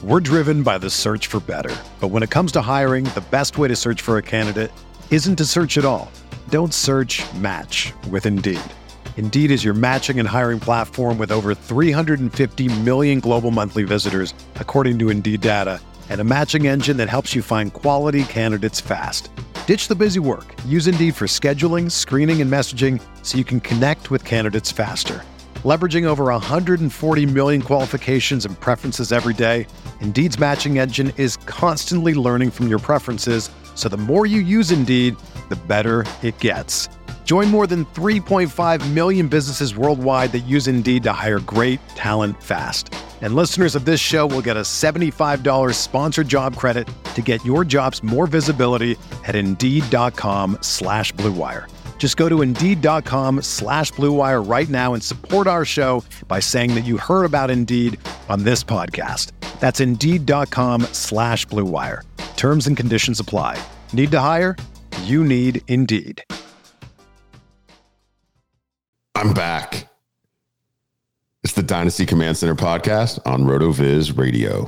We're driven by the search for better. But when it comes to hiring, the best way to search for a candidate isn't to search at all. Don't search, match with Indeed. Indeed is your matching and hiring platform with over 350 million global monthly visitors, according to Indeed data, and a matching engine that helps you find quality candidates fast. Ditch the busy work. Use Indeed for scheduling, screening, and messaging so you can connect with candidates faster. Leveraging over 140 million qualifications and preferences every day, Indeed's matching engine is constantly learning from your preferences, so the more you use Indeed, the better it gets. Join more than 3.5 million businesses worldwide that use Indeed to hire great talent fast. And listeners of this show will get a $75 sponsored job credit to get your jobs more visibility at Indeed.com/Blue Wire. Just go to Indeed.com/Blue Wire right now and support our show by saying that you heard about Indeed on this podcast. That's Indeed.com/Blue Wire. Terms and conditions apply. Need to hire? You need Indeed. I'm back. It's the Dynasty Command Center podcast on RotoViz Radio.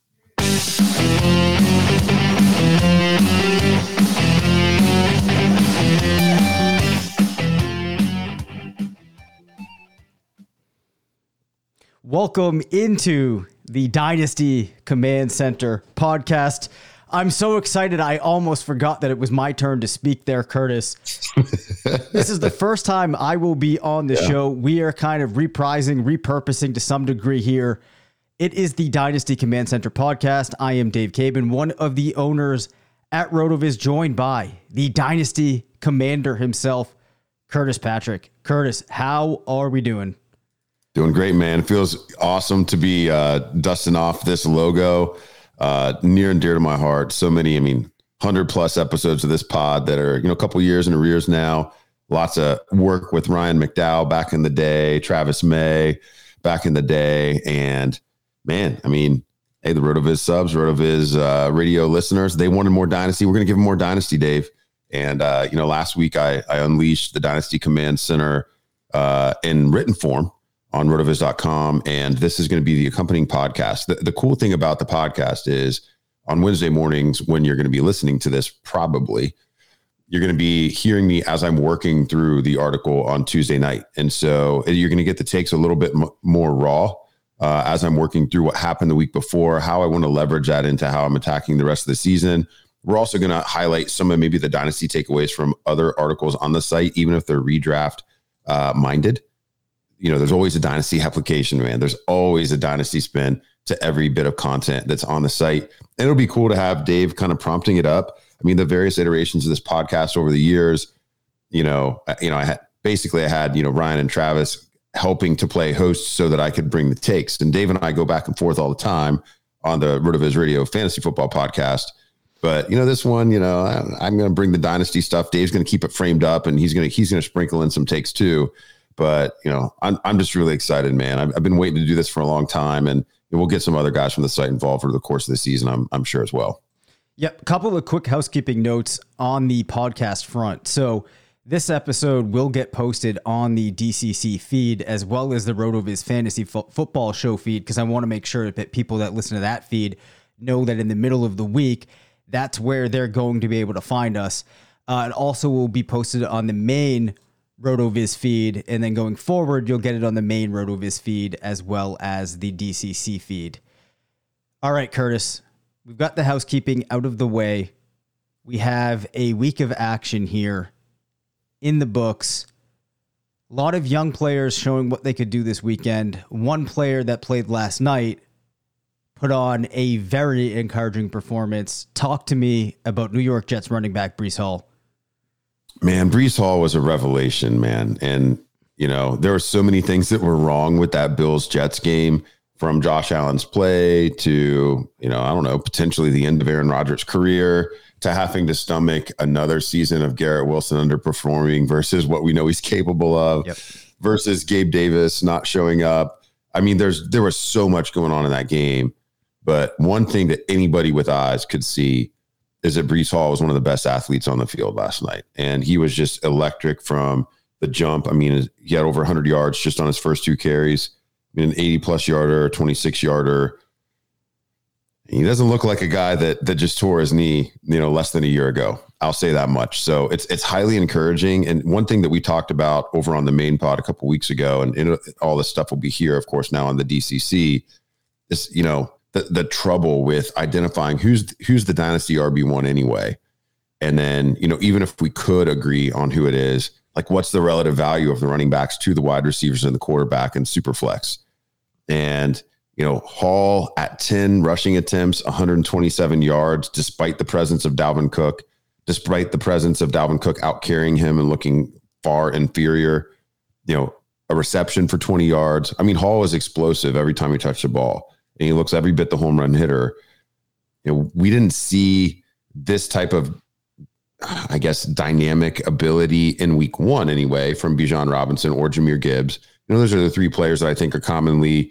Welcome into the Dynasty Command Center podcast. I'm so excited, I almost forgot that it was my turn to speak there, Curtis. This is the first time I will be on the show. We are kind of repurposing to some degree here. It is the Dynasty Command Center podcast. I am Dave Cabin, one of the owners at RotoViz, joined by the Dynasty Commander himself, Curtis Patrick. Curtis, how are we doing? Doing great, man. It feels awesome to be dusting off this logo. Near and dear to my heart. So many, 100 plus episodes of this pod that are, a couple years in arrears now. Lots of work with Ryan McDowell back in the day, Travis May back in the day. And man, hey, the RotoViz subs, RotoViz radio listeners, they wanted more Dynasty. We're going to give them more Dynasty, Dave. And, last week I unleashed the Dynasty Command Center in written form on rotoviz.com. And this is going to be the accompanying podcast. The cool thing about the podcast is on Wednesday mornings, when you're going to be listening to this, probably you're going to be hearing me as I'm working through the article on Tuesday night. And so you're going to get the takes a little bit more raw as I'm working through what happened the week before, how I want to leverage that into how I'm attacking the rest of the season. We're also going to highlight some of maybe the Dynasty takeaways from other articles on the site, even if they're redraft minded. There's always a Dynasty application, man. There's always a Dynasty spin to every bit of content that's on the site. And it'll be cool to have Dave kind of prompting it up. The various iterations of this podcast over the years, I had Ryan and Travis helping to play hosts so that I could bring the takes. And Dave and I go back and forth all the time on the RotoViz Radio Fantasy Football podcast. But, this one, I'm going to bring the Dynasty stuff. Dave's going to keep it framed up, and he's going to sprinkle in some takes too. But, I'm just really excited, man. I've been waiting to do this for a long time, and we'll get some other guys from the site involved over the course of the season, I'm sure as well. Yep. A couple of quick housekeeping notes on the podcast front. So this episode will get posted on the DCC feed as well as the RotoViz Fantasy Football Show feed, because I want to make sure that people that listen to that feed know that in the middle of the week, that's where they're going to be able to find us. It also will be posted on the main RotoViz feed, and then going forward, you'll get it on the main RotoViz feed as well as the DCC feed. All right, Curtis, we've got the housekeeping out of the way. We have a week of action here in the books. A lot of young players showing what they could do this weekend. One player that played last night put on a very encouraging performance. Talk to me about New York Jets running back Breece Hall. Man, Breece Hall was a revelation, man. And, there were so many things that were wrong with that Bills-Jets game, from Josh Allen's play to, potentially the end of Aaron Rodgers' career, to having to stomach another season of Garrett Wilson underperforming versus what we know he's capable of, versus Gabe Davis not showing up. There was so much going on in that game. But one thing that anybody with eyes could see is that Breece Hall was one of the best athletes on the field last night. And he was just electric from the jump. He had over 100 yards just on his first two carries. An 80-plus yarder, 26-yarder. He doesn't look like a guy that just tore his knee, less than a year ago. I'll say that much. So it's highly encouraging. And one thing that we talked about over on the main pod a couple of weeks ago, and all this stuff will be here, of course, now on the DCC, is, the trouble with identifying who's the dynasty RB1 anyway. And then, even if we could agree on who it is, like what's the relative value of the running backs to the wide receivers and the quarterback and super flex. And, Hall at 10 rushing attempts, 127 yards, despite the presence of Dalvin Cook out carrying him and looking far inferior, a reception for 20 yards. I mean, Hall is explosive every time he touched the ball, and he looks every bit the home run hitter. We didn't see this type of, I guess, dynamic ability in week one anyway from Bijan Robinson or Jahmyr Gibbs. Those are the three players that I think are commonly,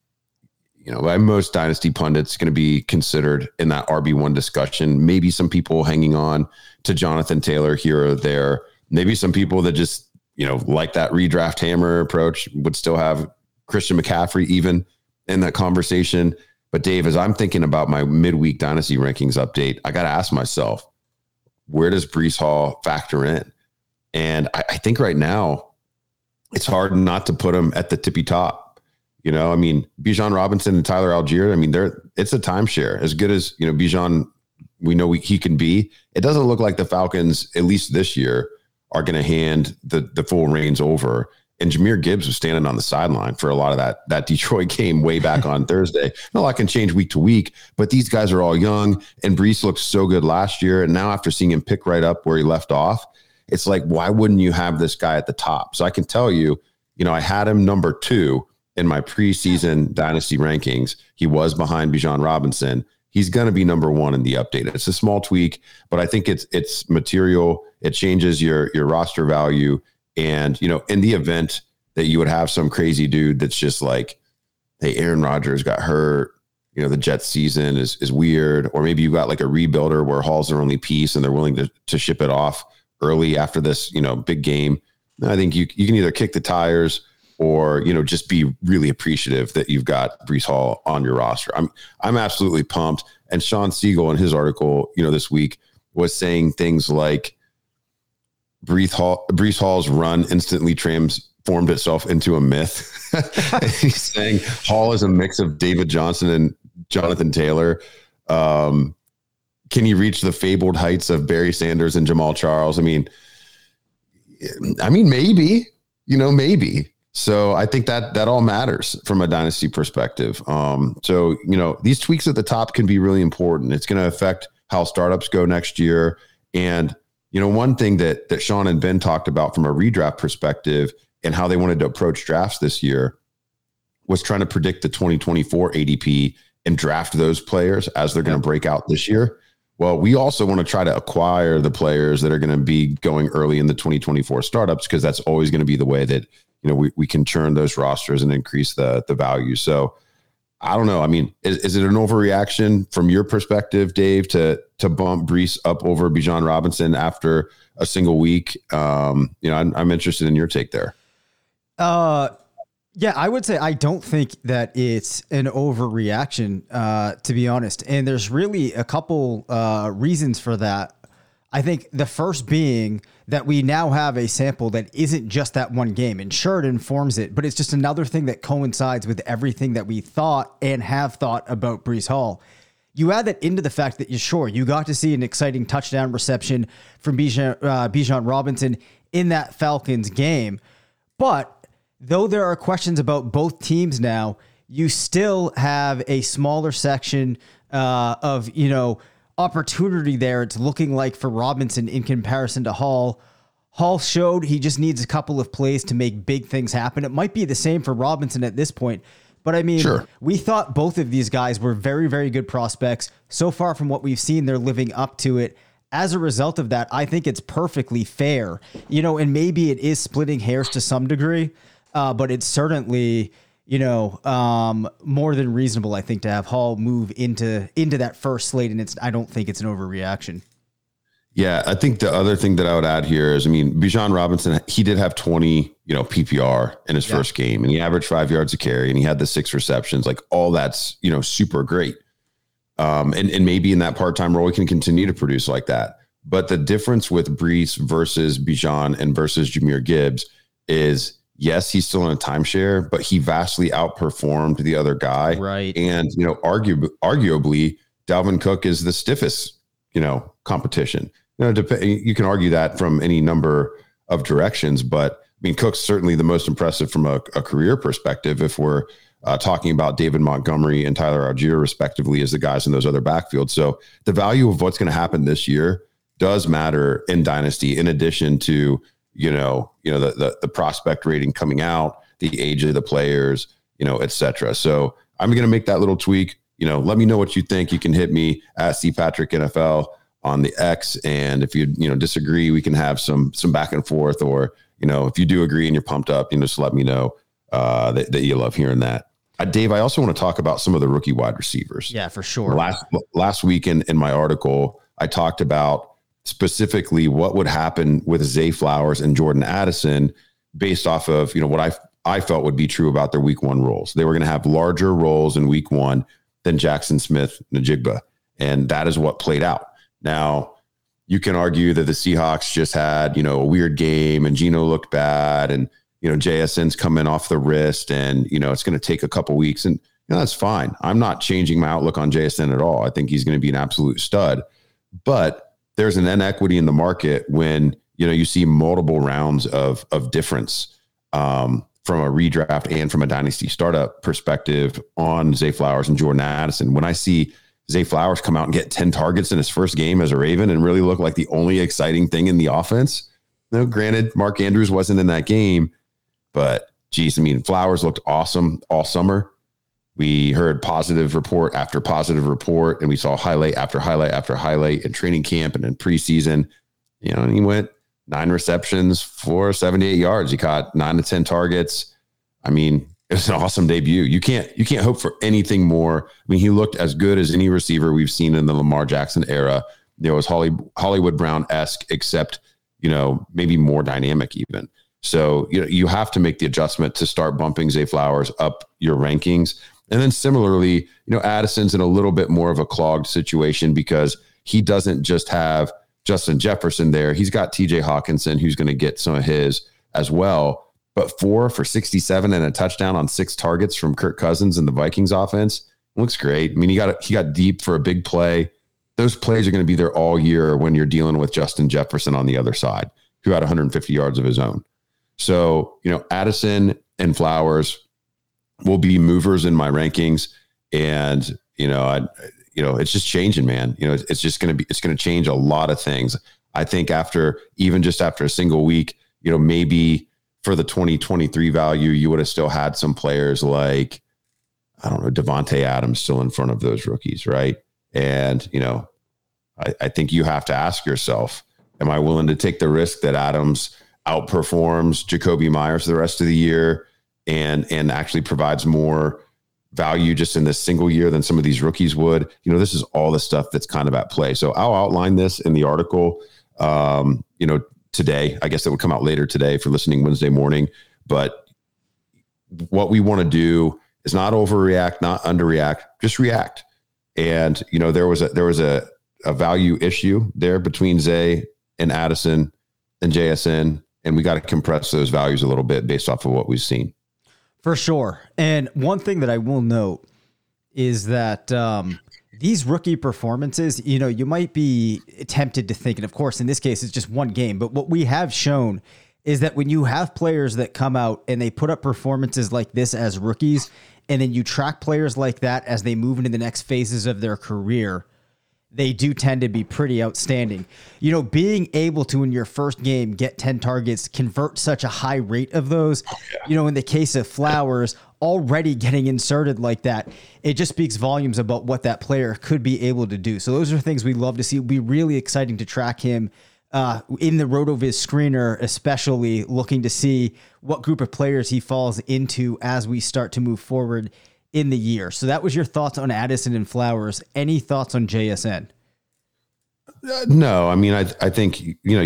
by most dynasty pundits, going to be considered in that RB1 discussion. Maybe some people hanging on to Jonathan Taylor here or there. Maybe some people that just, like that redraft hammer approach would still have Christian McCaffrey even in that conversation. But Dave, as I'm thinking about my midweek dynasty rankings update, I got to ask myself, where does Breece Hall factor in? And I think right now it's hard not to put him at the tippy top. Bijan Robinson and Tyler Algier, it's a timeshare. As good as, Bijan, we know he can be. It doesn't look like the Falcons, at least this year, are going to hand the full reins over. And Jahmyr Gibbs was standing on the sideline for a lot of that Detroit game way back on Thursday. A lot can change week to week, but these guys are all young, and Breece looked so good last year. And now after seeing him pick right up where he left off, it's like, why wouldn't you have this guy at the top? So I can tell you, I had him number 2 in my preseason dynasty rankings. He was behind Bijan Robinson. He's going to be number 1 in the update. It's a small tweak, but I think it's material. It changes your roster value. And, in the event that you would have some crazy dude that's just like, hey, Aaron Rodgers got hurt, the Jets season is weird. Or maybe you got like a rebuilder where Hall's their only piece and they're willing to ship it off early after this, big game. I think you can either kick the tires or, just be really appreciative that you've got Breece Hall on your roster. I'm absolutely pumped. And Sean Siegel in his article, this week was saying things like Breece Hall's run instantly transformed itself into a myth. He's saying Hall is a mix of David Johnson and Jonathan Taylor. Can he reach the fabled heights of Barry Sanders and Jamal Charles? Maybe, maybe. So I think that all matters from a dynasty perspective. So these tweaks at the top can be really important. It's going to affect how startups go next year. And, one thing that Sean and Ben talked about from a redraft perspective and how they wanted to approach drafts this year was trying to predict the 2024 ADP and draft those players as they're going to break out this year. Well, we also want to try to acquire the players that are going to be going early in the 2024 startups, because that's always going to be the way that, we can churn those rosters and increase the value. So I don't know. Is it an overreaction from your perspective, Dave, to bump Breece up over Bijan Robinson after a single week? I'm interested in your take there. Yeah, I would say I don't think that it's an overreaction, to be honest. And there's really a couple reasons for that. I think the first being that we now have a sample that isn't just that one game, and sure, it informs it, but it's just another thing that coincides with everything that we thought and have thought about Breece Hall. You add that into the fact that you got to see an exciting touchdown reception from Bijan Robinson in that Falcons game. But though there are questions about both teams now, you still have a smaller section of, opportunity there. It's looking like for Robinson in comparison to Hall. Hall showed he just needs a couple of plays to make big things happen. It might be the same for Robinson at this point, but sure. We thought both of these guys were very, very good prospects. So far from what we've seen, they're living up to it. As a result of that, I think it's perfectly fair, and maybe it is splitting hairs to some degree, but it's certainly, more than reasonable, I think, to have Hall move into that first slate. And I don't think it's an overreaction. Yeah. I think the other thing that I would add here is, Bijan Robinson, he did have 20, PPR in his first game, and he averaged 5 yards a carry, and he had the 6 receptions, like all that's, super great. And maybe in that part-time role, he can continue to produce like that. But the difference with Breece versus Bijan and versus Jahmyr Gibbs is, yes, he's still in a timeshare, but he vastly outperformed the other guy. Right. And, arguably, Dalvin Cook is the stiffest, competition. You can argue that from any number of directions, but I mean, Cook's certainly the most impressive from a career perspective. If we're talking about David Montgomery and Tyler Algier, respectively, as the guys in those other backfields. So the value of what's going to happen this year does matter in Dynasty, in addition to, the prospect rating coming out, the age of the players, et cetera. So I'm going to make that little tweak. Let me know what you think. You can hit me at CPatrickNFL on the X. And if you, disagree, we can have some back and forth, or, if you do agree and you're pumped up, just let me know that you love hearing that. Dave, I also want to talk about some of the rookie wide receivers. Yeah, for sure. Last week in my article, I talked about specifically what would happen with Zay Flowers and Jordan Addison based off of, what I felt would be true about their week one roles. They were going to have larger roles in week one than Jackson Smith-Njigba. And that is what played out. Now, you can argue that the Seahawks just had, a weird game and Geno looked bad, and, JSN's coming off the wrist, and, it's going to take a couple weeks, and that's fine. I'm not changing my outlook on JSN at all. I think he's going to be an absolute stud, but there's an inequity in the market when, you see multiple rounds of difference from a redraft and from a dynasty startup perspective on Zay Flowers and Jordan Addison. When I see Zay Flowers come out and get 10 targets in his first game as a Raven and really look like the only exciting thing in the offense. Granted, Mark Andrews wasn't in that game, but geez, Flowers looked awesome all summer. We heard positive report after positive report, and we saw highlight after highlight after highlight in training camp and in preseason. And he went 9 receptions for 78 yards. He caught 9 to 10 targets. It was an awesome debut. You can't hope for anything more. He looked as good as any receiver we've seen in the Lamar Jackson era. There was Hollywood Brown-esque, except, maybe more dynamic even. So, you have to make the adjustment to start bumping Zay Flowers up your rankings. And then similarly, Addison's in a little bit more of a clogged situation because he doesn't just have Justin Jefferson there. He's got TJ Hawkinson, who's going to get some of his as well. But 4 for 67 and a touchdown on 6 targets from Kirk Cousins and the Vikings offense looks great. He got deep for a big play. Those plays are going to be there all year when you're dealing with Justin Jefferson on the other side, who had 150 yards of his own. So, Addison and Flowers will be movers in my rankings, and it's just changing, man. It's going to change a lot of things. I think after a single week, maybe for the 2023 value, you would have still had some players like, I don't know, Devontae Adams still in front of those rookies, right? And I think you have to ask yourself, am I willing to take the risk that Adams outperforms Jacoby Myers the rest of the year and actually provides more value just in this single year than some of these rookies would? This is all the stuff that's kind of at play. So I'll outline this in the article, today. I guess it would come out later today for listening Wednesday morning. But what we want to do is not overreact, not underreact, just react. And, there was a value issue there between Zay and Addison and JSN, and we got to compress those values a little bit based off of what we've seen. For sure. And one thing that I will note is that these rookie performances, you might be tempted to think, and of course, in this case, it's just one game, but what we have shown is that when you have players that come out and they put up performances like this as rookies, and then you track players like that as they move into the next phases of their career, they do tend to be pretty outstanding. Being able to, in your first game, get 10 targets, convert such a high rate of those, in the case of Flowers, already getting inserted like that, it just speaks volumes about what that player could be able to do. So those are things we love to see. It'd be really exciting to track him in the RotoViz screener, especially looking to see what group of players he falls into as we start to move forward in the year. So that was your thoughts on Addison and Flowers. Any thoughts on JSN? No, I think,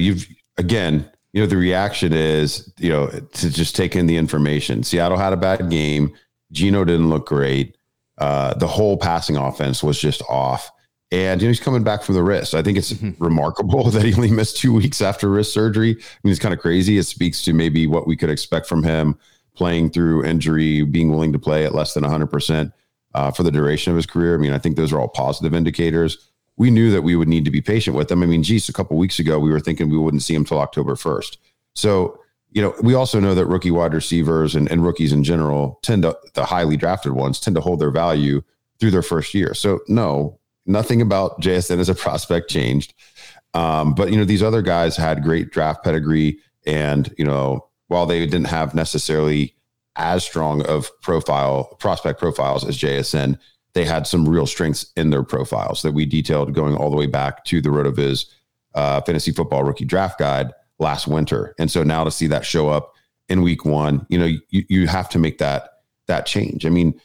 the reaction is, to just take in the information. Seattle had a bad game. Geno didn't look great. The whole passing offense was just off. And he's coming back from the wrist. I think it's remarkable that he only missed 2 weeks after wrist surgery. I mean, it's kind of crazy. It speaks to maybe what we could expect from him playing through injury, being willing to play at less than 100% for the duration of his career. I mean, I think those are all positive indicators. We knew that we would need to be patient with him. I mean, geez, a couple of weeks ago, we were thinking we wouldn't see him till October 1st. So, we also know that rookie wide receivers and rookies in general the highly drafted ones tend to hold their value through their first year. So no, nothing about JSN as a prospect changed. But, these other guys had great draft pedigree. And, while they didn't have necessarily as strong of prospect profiles as JSN, they had some real strengths in their profiles that we detailed going all the way back to the RotoViz Fantasy Football Rookie Draft Guide last winter. And so now to see that show up in week one, you have to make that change. I mean,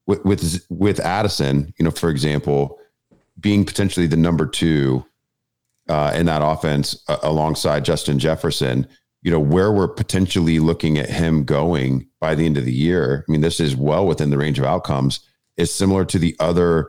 with Addison, for example, being potentially the number 2 in that offense alongside Justin Jefferson, where we're potentially looking at him going by the end of the year. I mean, this is well within the range of outcomes. Is similar to the other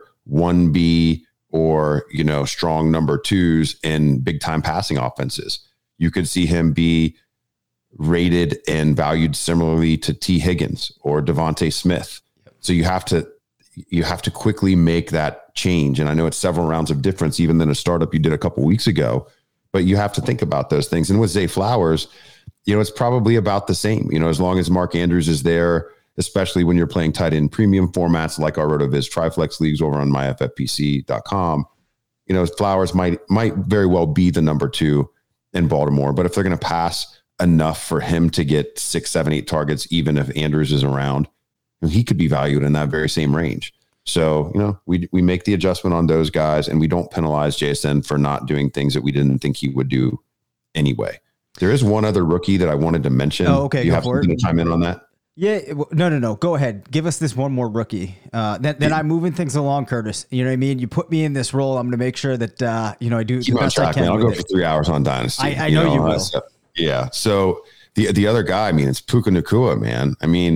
1B or, strong number 2s in big time passing offenses. You could see him be rated and valued similarly to T. Higgins or Devontae Smith. So you have to quickly make that change. And I know it's several rounds of difference, even than a startup you did a couple weeks ago, but you have to think about those things. And with Zay Flowers, it's probably about the same, as long as Mark Andrews is there, especially when you're playing tight end premium formats like our RotoViz Triflex leagues over on myffpc.com. Flowers might very well be the number 2 in Baltimore, but if they're going to pass enough for him to get 6, 7, 8 targets, even if Andrews is around, he could be valued in that very same range. So, we make the adjustment on those guys and we don't penalize JSN for not doing things that we didn't think he would do anyway. There is one other rookie that I wanted to mention. Oh, okay. You have something to chime in on that? Yeah. No. Go ahead. Give us this one more rookie. Then I'm moving things along, Curtis. You know what I mean? You put me in this role. I'm going to make sure that, I do keep the best I can. I'll go for 3 hours on Dynasty. I know you will. Yeah. So the other guy, it's Puka Nacua, man.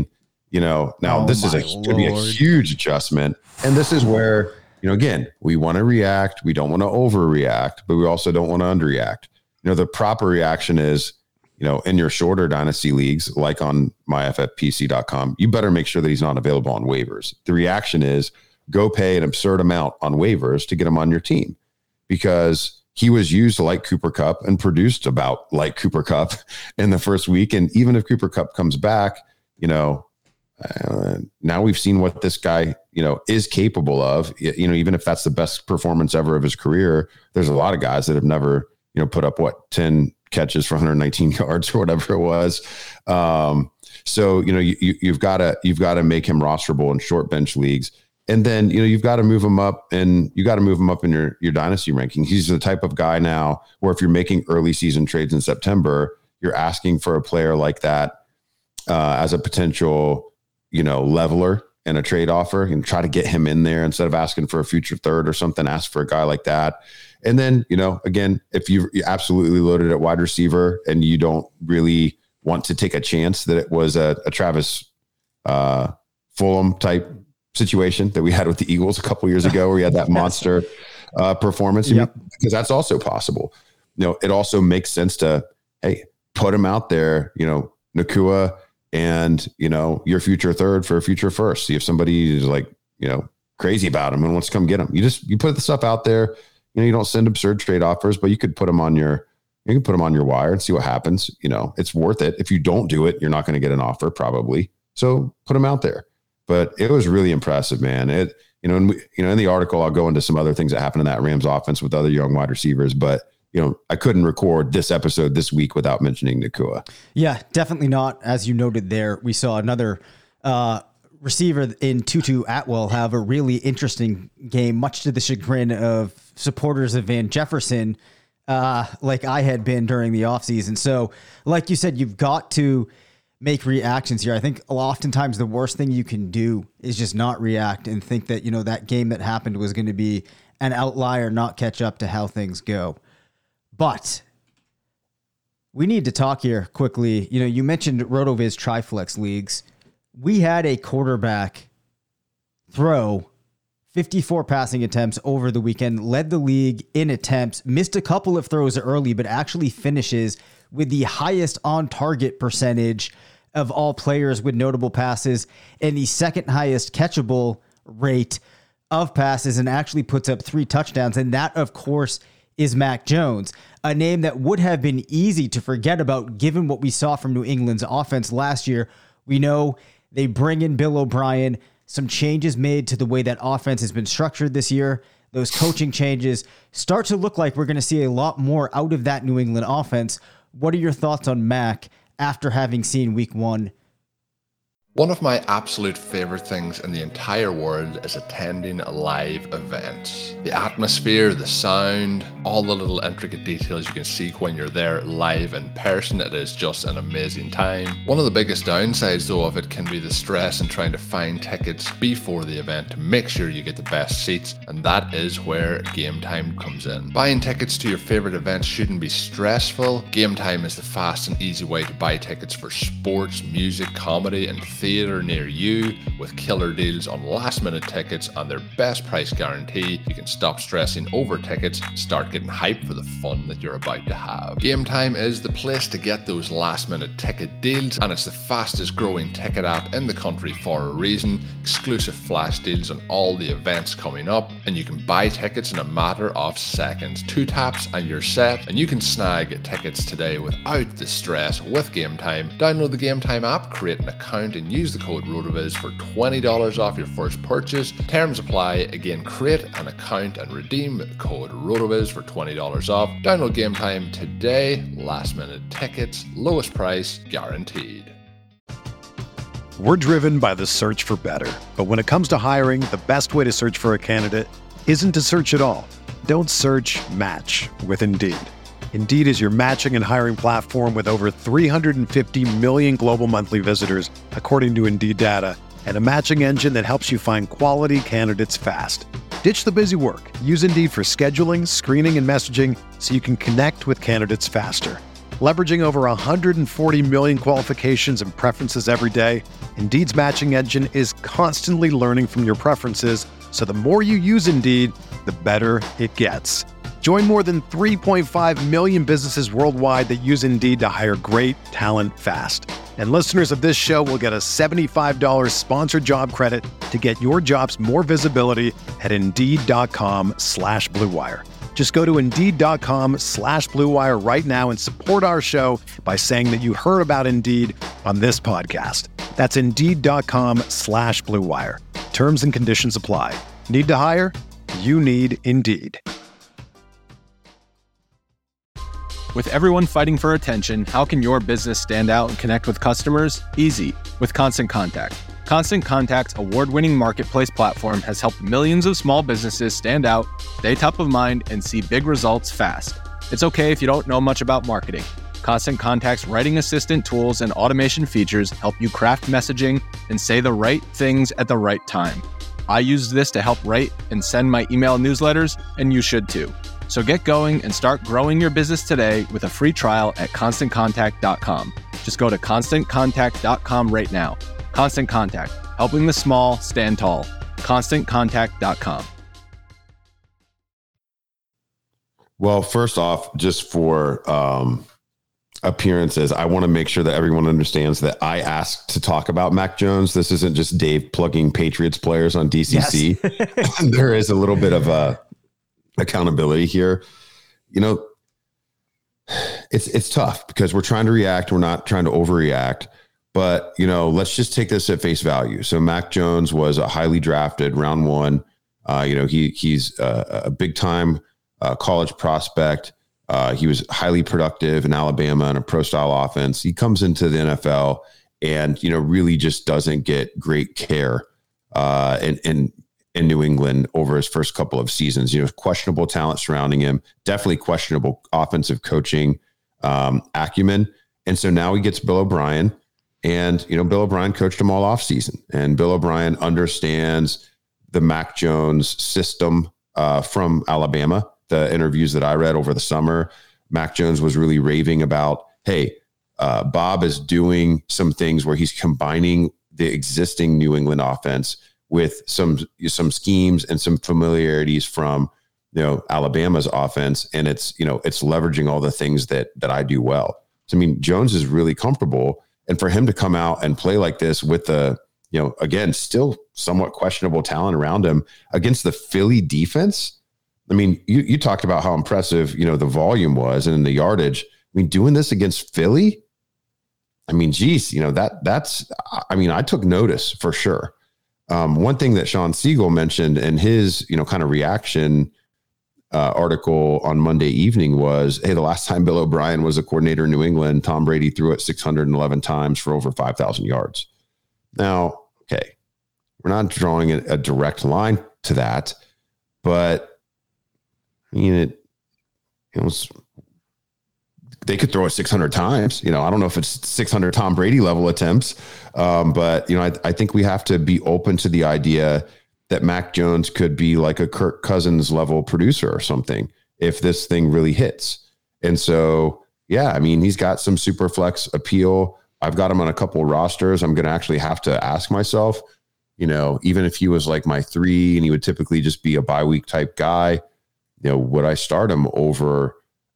Now this is going to be a huge adjustment. And this is where, again, we want to react. We don't want to overreact, but we also don't want to underreact. The proper reaction is, in your shorter dynasty leagues, like on myffpc.com, you better make sure that he's not available on waivers. The reaction is go pay an absurd amount on waivers to get him on your team, because he was used like Cooper Kupp and produced about like Cooper Kupp in the first week. And even if Cooper Kupp comes back, now we've seen what this guy, is capable of, even if that's the best performance ever of his career. There's a lot of guys that have never, put up 10 catches for 119 yards or whatever it was. So, you've got to make him rosterable in short bench leagues. And then, you've got to move him up in your dynasty ranking. He's the type of guy now where if you're making early season trades in September, you're asking for a player like that as a potential, leveler and a trade offer, and try to get him in there instead of asking for a future third or something. Ask for a guy like that. And then, again, if you absolutely loaded at wide receiver and you don't really want to take a chance that it was a Travis Fulham type situation that we had with the Eagles a couple years ago, where he had that monster performance, because that's also possible. It also makes sense to, hey, put him out there, Nacua and, your future third for a future first. See if somebody is crazy about him and wants to come get him. You put the stuff out there. You don't send absurd trade offers, but you could put them on your wire and see what happens. It's worth it. If you don't do it, you're not going to get an offer probably. So put them out there. But it was really impressive, man. In the article, I'll go into some other things that happened in that Rams offense with other young wide receivers, but I couldn't record this episode this week without mentioning Nacua. Yeah, definitely not. As you noted there, we saw another receiver in Tutu Atwell have a really interesting game, much to the chagrin of supporters of Van Jefferson, like I had been during the offseason. So like you said, you've got to make reactions here. I think oftentimes the worst thing you can do is just not react and think that, that game that happened was going to be an outlier, not catch up to how things go. But we need to talk here quickly. You mentioned RotoViz Triflex leagues. We had a quarterback throw, 54 passing attempts over the weekend, led the league in attempts, missed a couple of throws early, but actually finishes with the highest on-target percentage of all players with notable passes and the second highest catchable rate of passes, and actually puts up 3 touchdowns. And that, of course, is Mac Jones, a name that would have been easy to forget about given what we saw from New England's offense last year. We know they bring in Bill O'Brien, some changes made to the way that offense has been structured this year. Those coaching changes start to look like we're going to see a lot more out of that New England offense. What are your thoughts on Mac after having seen week 1? One of my absolute favorite things in the entire world is attending live events. The atmosphere, the sound, all the little intricate details you can see when you're there live in person. It is just an amazing time. One of the biggest downsides though of it can be the stress in trying to find tickets before the event to make sure you get the best seats, and that is where Game Time comes in. Buying tickets to your favorite events shouldn't be stressful. Game Time is the fast and easy way to buy tickets for sports, music, comedy, and theater near you, with killer deals on last minute tickets and their best price guarantee. You can stop stressing over tickets and start getting hyped for the fun that you're about to have. Game Time is the place to get those last minute ticket deals, and it's the fastest growing ticket app in the country for a reason. Exclusive flash deals on all the events coming up, and you can buy tickets in a matter of seconds. 2 taps and you're set, and you can snag tickets today without the stress with Game Time. Download the Game Time app, create an account, and use the code ROTOVIZ for $20 off your first purchase. Terms apply. Again, create an account and redeem the code ROTOVIZ for $20 off. Download Game Time today. Last minute tickets, lowest price guaranteed. We're driven by the search for better. But when it comes to hiring, the best way to search for a candidate isn't to search at all. Don't search, match with Indeed. Indeed is your matching and hiring platform with over 350 million global monthly visitors, according to Indeed data, and a matching engine that helps you find quality candidates fast. Ditch the busy work. Use Indeed for scheduling, screening, and messaging so you can connect with candidates faster. Leveraging over 140 million qualifications and preferences every day, Indeed's matching engine is constantly learning from your preferences, so the more you use Indeed, the better it gets. Join more than 3.5 million businesses worldwide that use Indeed to hire great talent fast. And listeners of this show will get a $75 sponsored job credit to get your jobs more visibility at Indeed.com/Blue Wire. Just go to Indeed.com/Blue Wire right now and support our show by saying that you heard about Indeed on this podcast. That's Indeed.com/Blue Wire. Terms and conditions apply. Need to hire? You need Indeed. With everyone fighting for attention, how can your business stand out and connect with customers? Easy, with Constant Contact. Constant Contact's award-winning marketplace platform has helped millions of small businesses stand out, stay top of mind, and see big results fast. It's okay if you don't know much about marketing. Constant Contact's writing assistant tools and automation features help you craft messaging and say the right things at the right time. I used this to help write and send my email newsletters, and you should too. So get going and start growing your business today with a free trial at ConstantContact.com. Just go to ConstantContact.com right now. Constant Contact, helping the small stand tall. ConstantContact.com. Well, first off, just for appearances, I want to make sure that everyone understands that I asked to talk about Mac Jones. This isn't just Dave plugging Patriots players on DCC. Yes. There is a little bit of accountability here. You know, it's tough because we're trying to react. We're not trying to overreact, but you know, let's just take this at face value. So Mac Jones was a highly drafted round 1. He's a big time college prospect. He was highly productive in Alabama in a pro style offense. He comes into the NFL and, you know, really just doesn't get great care in New England over his first couple of seasons. You know, questionable talent surrounding him, definitely questionable offensive coaching acumen. And so now he gets Bill O'Brien, and, you know, Bill O'Brien coached him all off season, and Bill O'Brien understands the Mac Jones system from Alabama. The interviews that I read over the summer, Mac Jones was really raving about, hey, Bob is doing some things where he's combining the existing New England offense with some schemes and some familiarities from, Alabama's offense. And it's leveraging all the things that I do well. So, I mean, Jones is really comfortable, and for him to come out and play like this with the, again, still somewhat questionable talent around him against the Philly defense. I mean, you talked about how impressive, the volume was and the yardage. I mean, doing this against Philly, I mean, geez, I took notice for sure. One thing that Sean Siegel mentioned in his, kind of reaction article on Monday evening was, hey, the last time Bill O'Brien was a coordinator in New England, Tom Brady threw it 611 times for over 5,000 yards. Now, okay, we're not drawing a direct line to that, but I mean, it was, they could throw it 600 times. I don't know if it's 600 Tom Brady level attempts, but I think we have to be open to the idea that Mac Jones could be like a Kirk Cousins level producer or something if this thing really hits. And so, yeah, I mean, he's got some super flex appeal. I've got him on a couple of rosters. I'm going to actually have to ask myself, even if he was like my 3 and he would typically just be a bye week type guy, would I start him over,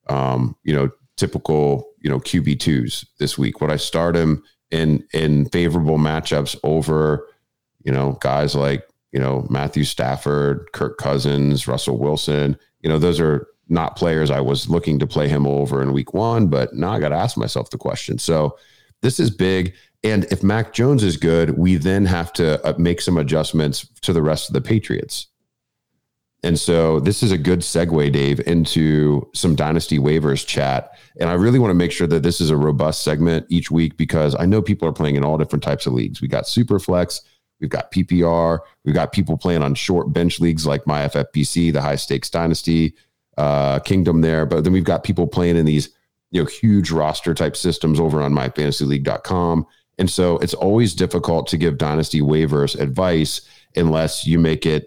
typical, QB2s this week? Would I start him in favorable matchups over, guys like, Matthew Stafford, Kirk Cousins, Russell Wilson? Those are not players I was looking to play him over in week 1, but now I got to ask myself the question. So this is big. And if Mac Jones is good, we then have to make some adjustments to the rest of the Patriots. And so this is a good segue, Dave, into some Dynasty waivers chat. And I really want to make sure that this is a robust segment each week, because I know people are playing in all different types of leagues. We got Superflex, we've got PPR, we've got people playing on short bench leagues like my FFPC, the high stakes Dynasty kingdom there. But then we've got people playing in these, huge roster type systems over on myfantasyleague.com. And so it's always difficult to give Dynasty waivers advice unless you make it,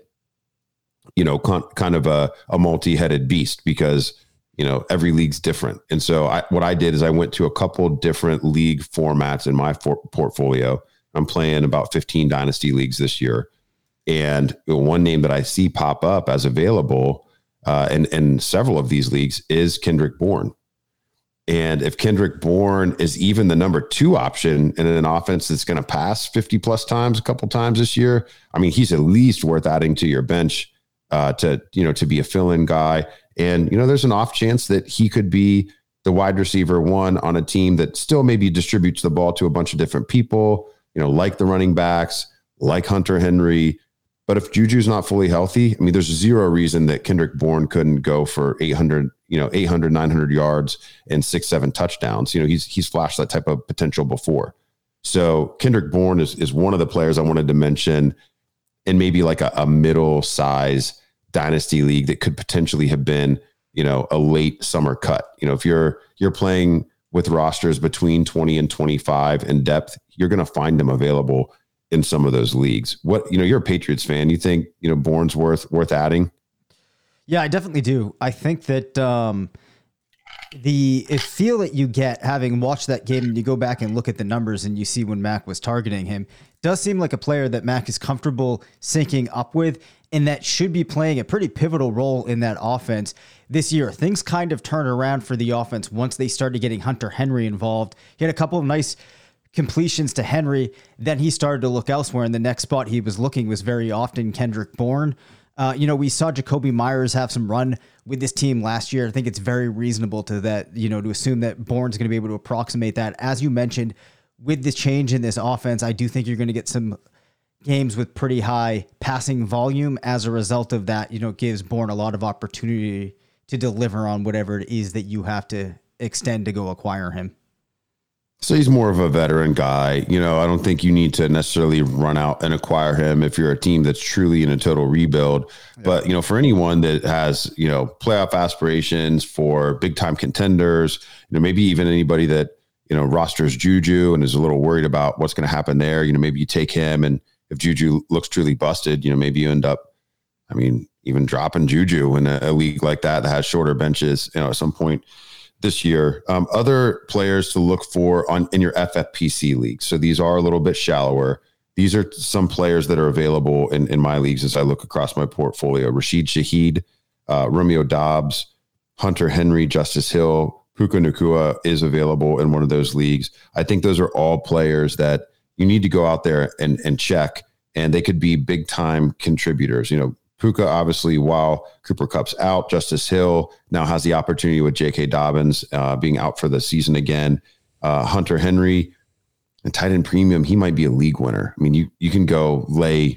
kind of a multi-headed beast, because, every league's different. And so what I did is I went to a couple different league formats in my portfolio. I'm playing about 15 Dynasty leagues this year. And one name that I see pop up as available in several of these leagues is Kendrick Bourne. And if Kendrick Bourne is even the number 2 option in an offense that's going to pass 50 plus times a couple times this year, I mean, he's at least worth adding to your bench to be a fill-in guy. And, there's an off chance that he could be the wide receiver 1 on a team that still maybe distributes the ball to a bunch of different people, like the running backs, like Hunter Henry. But if Juju's not fully healthy, I mean, there's zero reason that Kendrick Bourne couldn't go for 800, 900 yards and 6-7 touchdowns. He's flashed that type of potential before. So Kendrick Bourne is one of the players I wanted to mention in maybe like a middle size Dynasty league that could potentially have been, a late summer cut. If you're playing with rosters between 20 and 25 in depth, you're going to find them available in some of those leagues. You're a Patriots fan. You think, Bourne's worth adding? Yeah, I definitely do. I think that the feel that you get having watched that game, and you go back and look at the numbers and you see when Mac was targeting him, does seem like a player that Mac is comfortable syncing up with, and that should be playing a pretty pivotal role in that offense this year. Things kind of turn around for the offense once they started getting Hunter Henry involved. He had a couple of nice completions to Henry. Then he started to look elsewhere, and the next spot he was looking was very often Kendrick Bourne. We saw Jacoby Myers have some run with this team last year. I think it's very reasonable to assume that Bourne's going to be able to approximate that. As you mentioned, with the change in this offense, I do think you're going to get some games with pretty high passing volume. As a result of that, gives Bourne a lot of opportunity to deliver on whatever it is that you have to extend to go acquire him. So he's more of a veteran guy. I don't think you need to necessarily run out and acquire him if you're a team that's truly in a total rebuild. Yeah. But, for anyone that has, playoff aspirations, for big time contenders, maybe even anybody that, rosters Juju and is a little worried about what's going to happen there, maybe you take him, and if Juju looks truly busted, maybe you end up, even dropping Juju in a league like that has shorter benches, at some point this year. Other players to look for in your FFPC league. So these are a little bit shallower. these are some players that are available in my leagues as I look across my portfolio. Rashid Shaheed, Romeo Dobbs, Hunter Henry, Justice Hill, Puka Nacua is available in one of those leagues. I think those are all players that you need to go out there and check, and they could be big time contributors. Puka, obviously, while Cooper Kupp's out, Justice Hill now has the opportunity with J.K. Dobbins being out for the season again. Hunter Henry, and tight end premium, he might be a league winner. I mean, you can go lay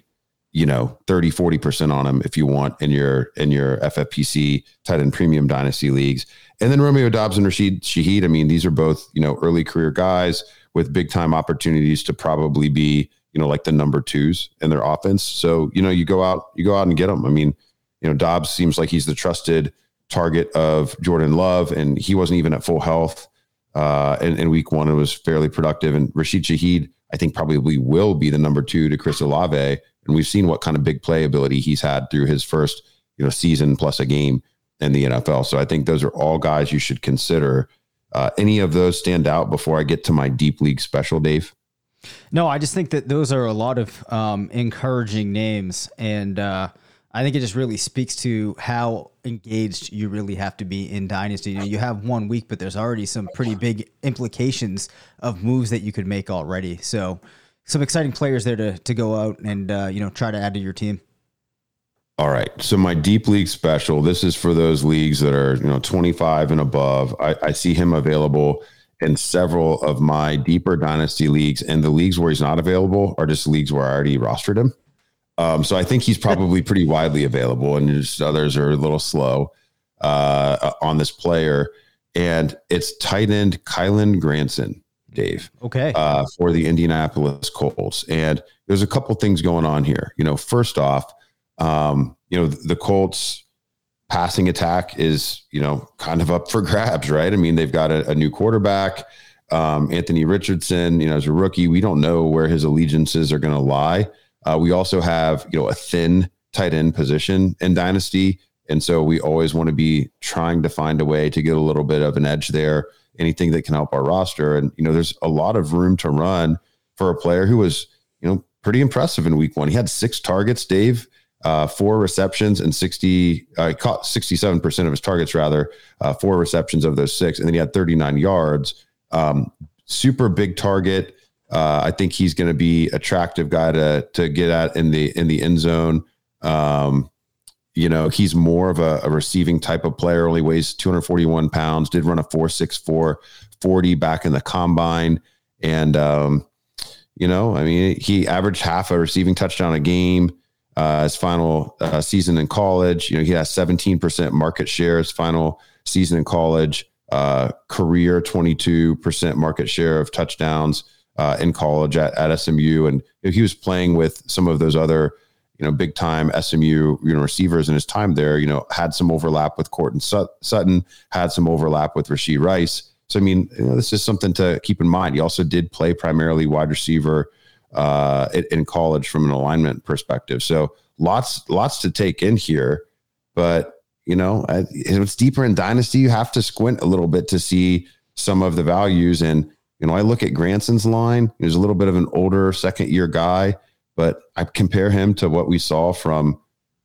30-40% on him if you want in your FFPC tight end premium dynasty leagues. And then Romeo Dobbs and Rashid Shaheed, I mean, these are both early career guys with big time opportunities to probably be like the number twos in their offense. So you go out and get them. I mean, Dobbs seems like he's the trusted target of Jordan Love, and he wasn't even at full health in week one. It was fairly productive. And Rashid Shaheed, I think, probably will be the number two to Chris Olave. And we've seen what kind of big play ability he's had through his first season plus a game in the NFL. So I think those are all guys you should consider. Any of those stand out before I get to my deep league special, Dave? No, I just think that those are a lot of encouraging names, and I think it just really speaks to how engaged you really have to be in Dynasty. You have 1 week, but there's already some pretty big implications of moves that you could make already. So some exciting players there to go out and try to add to your team. All right. So my deep league special, this is for those leagues that are 25 and above. I see him available in several of my deeper dynasty leagues, and the leagues where he's not available are just leagues where I already rostered him. So I think he's probably pretty widely available, and just others are a little slow on this player. And it's tight end Kylen Granson, Dave. Okay. For the Indianapolis Colts. And there's a couple things going on here. First off, the Colts passing attack is, kind of up for grabs, right? I mean, they've got a new quarterback, Anthony Richardson, as a rookie. We don't know where his allegiances are going to lie. We also have, a thin tight end position in Dynasty. And so we always want to be trying to find a way to get a little bit of an edge there, anything that can help our roster. And, there's a lot of room to run for a player who was, pretty impressive in week one. He had 6 targets, Dave. 4 receptions and caught 67% of his targets, 4 receptions of those 6. And then he had 39 yards. Super big target. I think he's going to be attractive guy to get at in the end zone. He's more of a receiving type of player, only weighs 241 pounds, did run a 4.64 40 back in the combine. And, he averaged half a receiving touchdown a game. His final season in college, he has 17% market share. His final season in college, career 22% market share of touchdowns in college at SMU. And he was playing with some of those other, big time SMU receivers in his time there. Had some overlap with Courtland Sutton, had some overlap with Rashee Rice. So this is something to keep in mind. He also did play primarily wide receiver in college from an alignment perspective. So lots to take in here, but it's deeper in Dynasty. You have to squint a little bit to see some of the values. And, I look at Granson's line. He's a little bit of an older second year guy, but I compare him to what we saw from,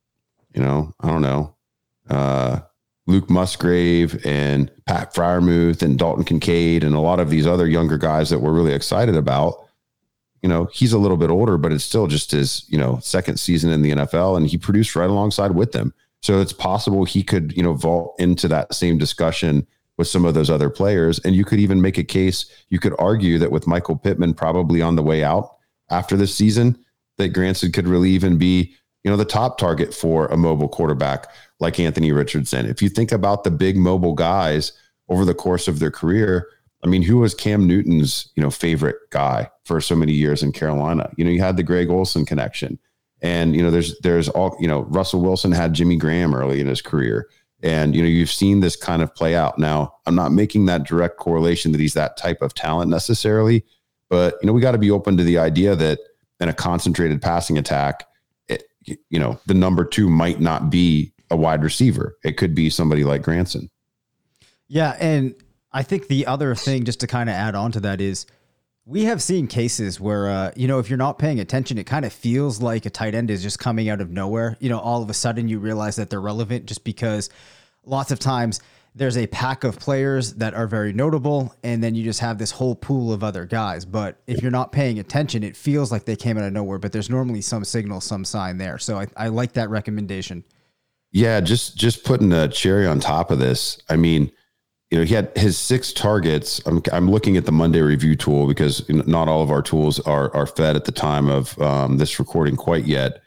Luke Musgrave and Pat Freiermuth and Dalton Kincaid and a lot of these other younger guys that we're really excited about. He's a little bit older, but it's still just his, second season in the NFL, and he produced right alongside with them. So it's possible he could, vault into that same discussion with some of those other players. And you could even make a case, you could argue that with Michael Pittman probably on the way out after this season, that Granson could really even be, the top target for a mobile quarterback like Anthony Richardson. If you think about the big mobile guys over the course of their career, who was Cam Newton's, favorite guy for so many years in Carolina? You had the Greg Olsen connection, and, there's all, Russell Wilson had Jimmy Graham early in his career. And, you've seen this kind of play out. Now, I'm not making that direct correlation that he's that type of talent necessarily, but, we got to be open to the idea that in a concentrated passing attack, the number 2 might not be a wide receiver. It could be somebody like Granson. Yeah. And I think the other thing, just to kind of add on to that, is We have seen cases where, if you're not paying attention, it kind of feels like a tight end is just coming out of nowhere. All of a sudden you realize that they're relevant just because lots of times there's a pack of players that are very notable, and then you just have this whole pool of other guys. But if you're not paying attention, it feels like they came out of nowhere, but there's normally some signal, some sign there. So I like that recommendation. Yeah, just putting a cherry on top of this. I mean, he had his 6 targets. I'm looking at the Monday review tool because not all of our tools are fed at the time of this recording quite yet.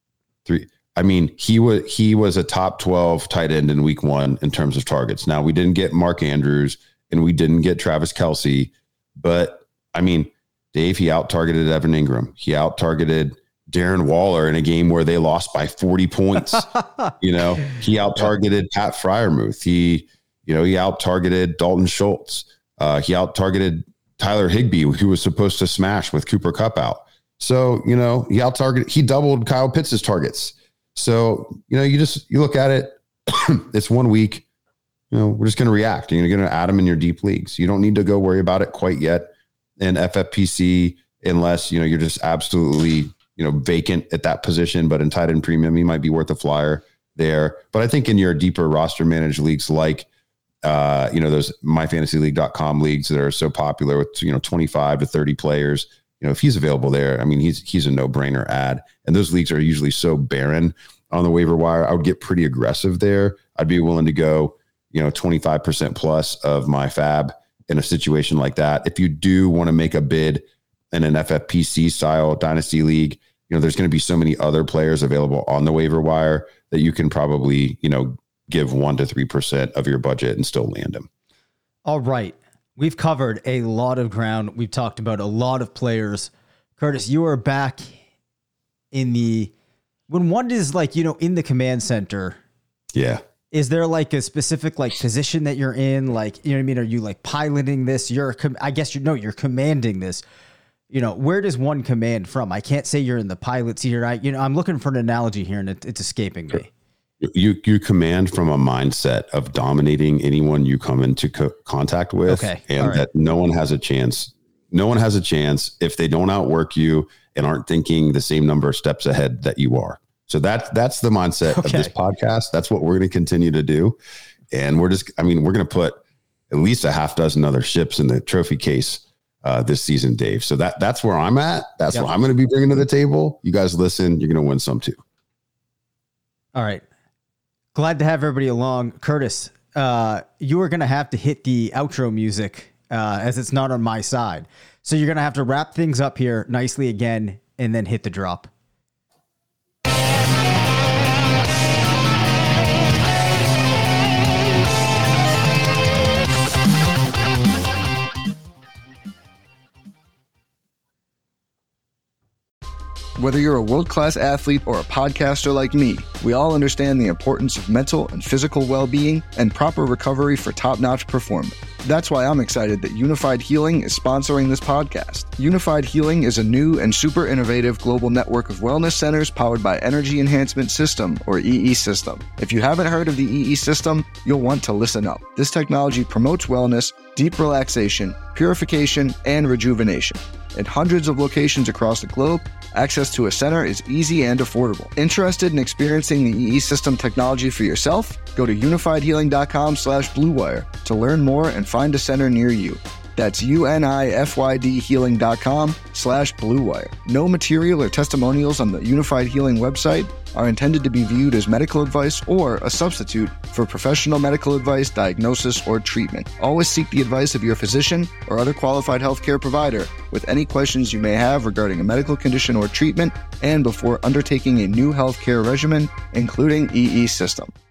He was a top 12 tight end in week 1 in terms of targets. Now, we didn't get Mark Andrews and we didn't get Travis Kelce, but Dave, he out-targeted Evan Ingram. He out-targeted Darren Waller in a game where they lost by 40 points. He out-targeted Pat Freiermuth. He out-targeted Dalton Schultz. He out-targeted Tyler Higbee, who was supposed to smash with Cooper Kupp out. So, he doubled Kyle Pitts' targets. So, you look at it, it's 1 week, we're just going to react. You're going to add them in your deep leagues. You don't need to go worry about it quite yet in FFPC unless, you're just absolutely, vacant at that position. But in tight end premium, you might be worth a flyer there. But I think in your deeper roster managed leagues like, those myfantasyleague.com leagues that are so popular with, 25 to 30 players, if he's available there, he's a no-brainer add. And those leagues are usually so barren on the waiver wire. I would get pretty aggressive there. I'd be willing to go, 25% plus of my fab in a situation like that. If you do want to make a bid in an FFPC style dynasty league, there's going to be so many other players available on the waiver wire that you can probably, give 1 to 3% of your budget and still land them. All right. We've covered a lot of ground. We've talked about a lot of players. Curtis, you are back when one is in the command center. Yeah. Is there a specific position that you're in? Are you piloting this? You're commanding this. Where does one command from? I can't say you're in the pilot seat. I'm looking for an analogy here and it's escaping me. You command from a mindset of dominating anyone you come into contact with, and that no one has a chance. No one has a chance if they don't outwork you and aren't thinking the same number of steps ahead that you are. So that's the mindset of this podcast. That's what we're going to continue to do, and we're going to put at least a half dozen other ships in the trophy case this season, Dave. So that's where I'm at. That's what I'm going to be bringing to the table. You guys listen. You're going to win some too. All right. Glad to have everybody along. Curtis, you are going to have to hit the outro music as it's not on my side. So you're going to have to wrap things up here nicely again and then hit the drop. Whether you're a world-class athlete or a podcaster like me, we all understand the importance of mental and physical well-being and proper recovery for top-notch performance. That's why I'm excited that Unified Healing is sponsoring this podcast. Unified Healing is a new and super innovative global network of wellness centers powered by Energy Enhancement System, or EE System. If you haven't heard of the EE System, you'll want to listen up. This technology promotes wellness, deep relaxation, purification, and rejuvenation. At hundreds of locations across the globe, access to a center is easy and affordable. Interested in experiencing the EE System technology for yourself? Go to unifiedhealing.com/bluewire to learn more and find a center near you. That's unifydhealing.com/bluewire. No material or testimonials on the Unified Healing website are intended to be viewed as medical advice or a substitute for professional medical advice, diagnosis, or treatment. Always seek the advice of your physician or other qualified healthcare provider with any questions you may have regarding a medical condition or treatment and before undertaking a new healthcare regimen, including EE System.